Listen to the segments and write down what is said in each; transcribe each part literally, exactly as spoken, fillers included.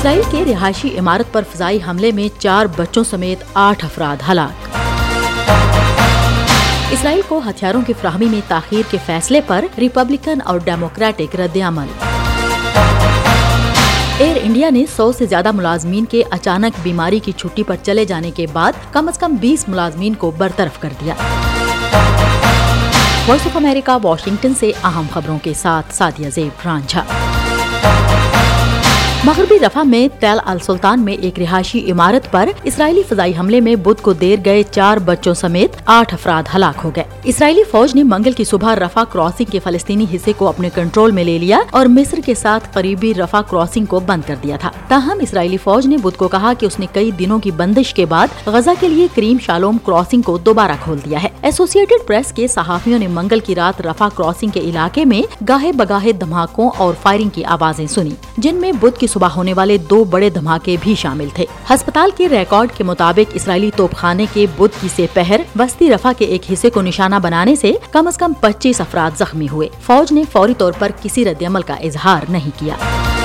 اسرائیل کے رہائشی عمارت پر فضائی حملے میں چار بچوں سمیت آٹھ افراد ہلاک۔ اسرائیل کو ہتھیاروں کی فراہمی میں تاخیر کے فیصلے پر ریپبلکن اور ڈیموکریٹک رد عمل۔ ایئر انڈیا نے سو سے زیادہ ملازمین کے اچانک بیماری کی چھٹی پر چلے جانے کے بعد کم از کم بیس ملازمین کو برطرف کر دیا۔ وائس آف امریکہ واشنگٹن سے اہم خبروں کے ساتھ سعدیہ زیب رانجھا۔ مغربی رفح میں تل السلطان میں ایک رہائشی عمارت پر اسرائیلی فضائی حملے میں بدھ کو دیر گئے چار بچوں سمیت آٹھ افراد ہلاک ہو گئے۔ اسرائیلی فوج نے منگل کی صبح رفح کراسنگ کے فلسطینی حصے کو اپنے کنٹرول میں لے لیا اور مصر کے ساتھ قریبی رفح کراسنگ کو بند کر دیا تھا۔ تاہم اسرائیلی فوج نے بدھ کو کہا کہ اس نے کئی دنوں کی بندش کے بعد غزہ کے لیے کریم شالوم کراسنگ کو دوبارہ کھول دیا ہے۔ ایسوسی ایٹڈ پریس کے صحافیوں نے منگل کی رات رفح کراسنگ کے علاقے میں گاہے بگاہے دھماکوں اور فائرنگ کی آوازیں سنی، جن میں بدھ کی صبح ہونے والے دو بڑے دھماکے بھی شامل تھے۔ ہسپتال کے ریکارڈ کے مطابق اسرائیلی توپ خانے کے بدھ کی سے پہر وسطی رفح کے ایک حصے کو نشانہ بنانے سے کم از کم پچیس افراد زخمی ہوئے۔ فوج نے فوری طور پر کسی رد عمل کا اظہار نہیں کیا۔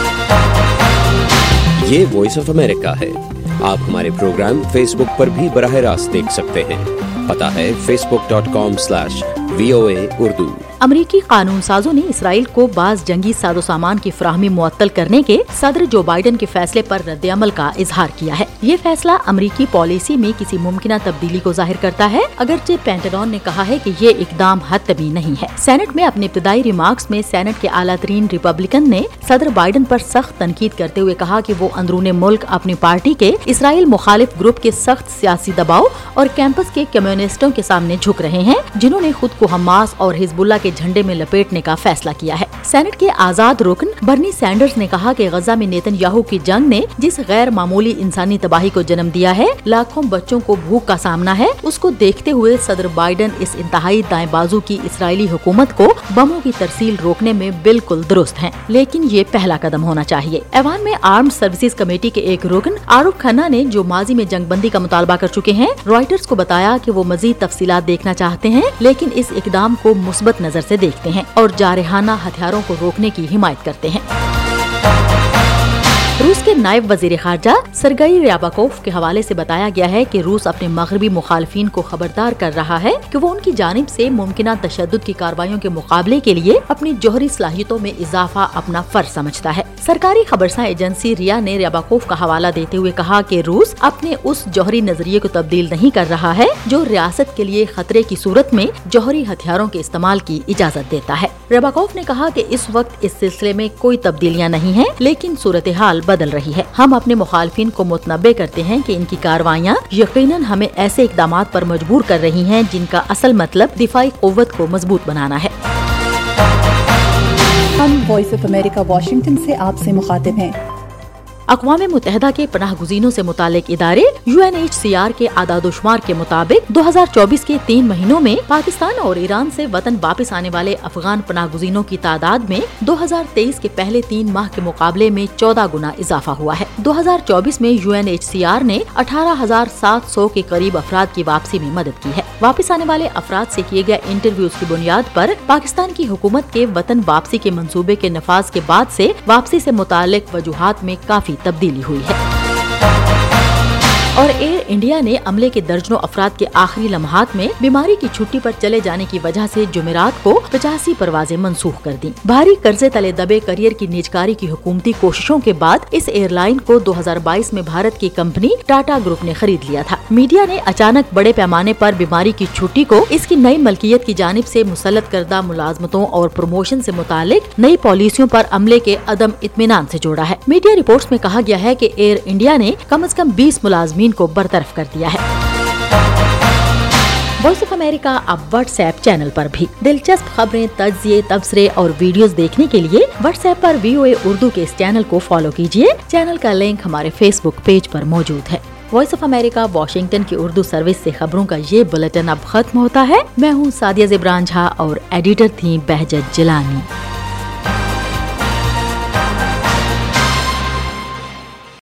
یہ وائس آف امریکہ ہے۔ آپ ہمارے پروگرام فیس بک پر بھی براہ راست دیکھ سکتے ہیں۔ پتہ ہے Facebook dot com slash V O A Urdu. امریکی قانون سازوں نے اسرائیل کو بعض جنگی ساز و سامان کی فراہمی معطل کرنے کے صدر جو بائیڈن کے فیصلے پر رد عمل کا اظہار کیا ہے۔ یہ فیصلہ امریکی پالیسی میں کسی ممکنہ تبدیلی کو ظاہر کرتا ہے، اگرچہ پینٹاگون نے کہا ہے کہ یہ اقدام حتمی نہیں ہے۔ سینٹ میں اپنے ابتدائی ریمارکس میں سینٹ کے اعلیٰ ترین ریپبلکن نے صدر بائیڈن پر سخت تنقید کرتے ہوئے کہا کہ وہ اندرون ملک اپنی پارٹی کے اسرائیل مخالف گروپ کے سخت سیاسی دباؤ اور کیمپس کے کمیونسٹوں کے سامنے جھک رہے ہیں، جنہوں نے خود کو حماس اور حزب اللہ کے جھنڈے میں لپیٹنے کا فیصلہ کیا ہے۔ سینٹ کے آزاد رکن برنی سینڈرز نے کہا کہ غزہ میں نیتن یاہو کی جنگ نے جس غیر معمولی انسانی تباہی کو جنم دیا ہے، لاکھوں بچوں کو بھوک کا سامنا ہے، اس کو دیکھتے ہوئے صدر بائیڈن اس انتہائی دائیں بازو کی اسرائیلی حکومت کو بموں کی ترسیل روکنے میں بالکل درست ہیں، لیکن یہ پہلا قدم ہونا چاہیے۔ ایوان میں آرمڈ سروسز کمیٹی کے ایک رکن عارف کھنہ نے، جو ماضی میں جنگ بندی کا مطالبہ کر چکے ہیں، رائٹرز کو بتایا کہ وہ مزید تفصیلات دیکھنا چاہتے ہیں، لیکن اس اقدام کو مثبت نظر سے دیکھتے ہیں اور جارحانہ ہتھیاروں کو روکنے کی حمایت کرتے ہیں۔ روس کے نائب وزیر خارجہ سرگئی ریاباکوف کے حوالے سے بتایا گیا ہے کہ روس اپنے مغربی مخالفین کو خبردار کر رہا ہے کہ وہ ان کی جانب سے ممکنہ تشدد کی کارروائیوں کے مقابلے کے لیے اپنی جوہری صلاحیتوں میں اضافہ اپنا فرض سمجھتا ہے۔ سرکاری خبرساں ایجنسی ریا نے ریاباکوف کا حوالہ دیتے ہوئے کہا کہ روس اپنے اس جوہری نظریے کو تبدیل نہیں کر رہا ہے جو ریاست کے لیے خطرے کی صورت میں جوہری ہتھیاروں کے استعمال کی اجازت دیتا ہے۔ ریاباکوف نے کہا کہ اس وقت اس سلسلے میں کوئی تبدیلیاں نہیں ہیں، لیکن صورتحال بدل رہی ہے۔ ہم اپنے مخالفین کو متنبع کرتے ہیں کہ ان کی کارروائیاں یقیناً ہمیں ایسے اقدامات پر مجبور کر رہی ہیں جن کا اصل مطلب دفاعی قوت کو مضبوط بنانا ہے۔ ہم وائس آف امریکہ واشنگٹن سے آپ سے مخاطب ہیں۔ اقوام متحدہ کے پناہ گزینوں سے متعلق ادارے U N H C R کے اعداد و شمار کے مطابق دو ہزار چوبیس کے تین مہینوں میں پاکستان اور ایران سے وطن واپس آنے والے افغان پناہ گزینوں کی تعداد میں دو ہزار تیئیس کے پہلے تین ماہ کے مقابلے میں چودہ گنا اضافہ ہوا ہے۔ دو ہزار چوبیس میں U N H C R نے اٹھارہ ہزار سات سو کے قریب افراد کی واپسی میں مدد کی ہے۔ واپس آنے والے افراد سے کیے گئے انٹرویوز کی بنیاد پر پاکستان کی حکومت کے وطن واپسی کے منصوبے کے نفاذ کے بعد سے واپسی سے متعلق وجوہات میں کافی تبدیلی ہوئی ہے۔ اور ایئر انڈیا نے عملے کے درجنوں افراد کے آخری لمحات میں بیماری کی چھٹی پر چلے جانے کی وجہ سے جمعرات کو پچاسی پروازیں منسوخ کر دیں۔ بھاری قرضے تلے دبے کیریئر کی نجکاری کی حکومتی کوششوں کے بعد اس ایئر لائن کو دو ہزار بائیس میں بھارت کی کمپنی ٹاٹا گروپ نے خرید لیا تھا۔ میڈیا نے اچانک بڑے پیمانے پر بیماری کی چھٹی کو اس کی نئی ملکیت کی جانب سے مسلط کردہ ملازمتوں اور پروموشن سے متعلق نئی پالیسیوں پر عملے کے عدم اطمینان سے جوڑا ہے۔ میڈیا رپورٹس میں کہا گیا ہے کہ ایئر انڈیا نے کم از کم بیس ملازمین کو برطرف کر دیا ہے۔ وائس آف امریکہ اب واٹس ایپ چینل پر بھی دلچسپ خبریں، تجزیے، تبصرے اور ویڈیوز دیکھنے کے لیے واٹس ایپ پر وی او اے اردو کے اس چینل کو فالو کیجیے۔ چینل کا لنک ہمارے فیس بک پیج پر موجود ہے۔ وائس آف امریکہ واشنگٹن کی اردو سروس سے خبروں کا یہ بلیٹن اب ختم ہوتا ہے۔ میں ہوں سعدیہ زیب رانجھا اور ایڈیٹر تھی بہجت جیلانی۔